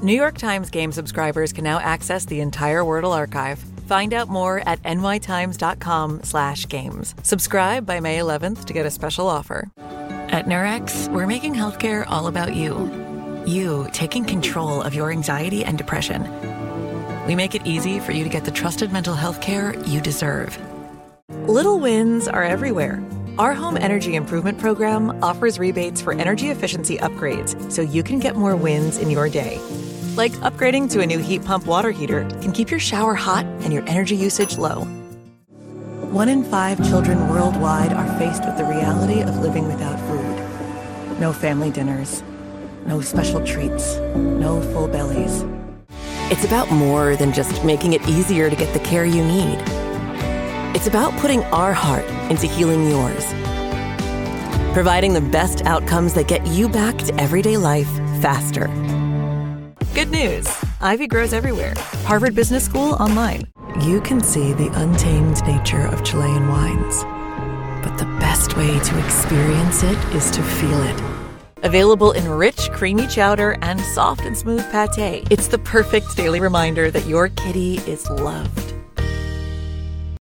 New York Times game subscribers can now access the entire Wordle archive. Find out more at nytimes.com/games. Subscribe by May 11th to get a special offer. At Nurex, we're making healthcare all about you. You taking control of your anxiety and depression. We make it easy for you to get the trusted mental health care you deserve. Little wins are everywhere. Our home energy improvement program offers rebates for energy efficiency upgrades so you can get more wins in your day. Like upgrading to a new heat pump water heater can keep your shower hot and your energy usage low. 1 in 5 children worldwide are faced with the reality of living without food. No family dinners, no special treats, no full bellies. It's about more than just making it easier to get the care you need. It's about putting our heart into healing yours. Providing the best outcomes that get you back to everyday life faster. Good news. Ivy grows everywhere. Harvard Business School online. You can see the untamed nature of Chilean wines. But the best way to experience it is to feel it. Available in rich, creamy chowder and soft and smooth pâté, it's the perfect daily reminder that your kitty is loved.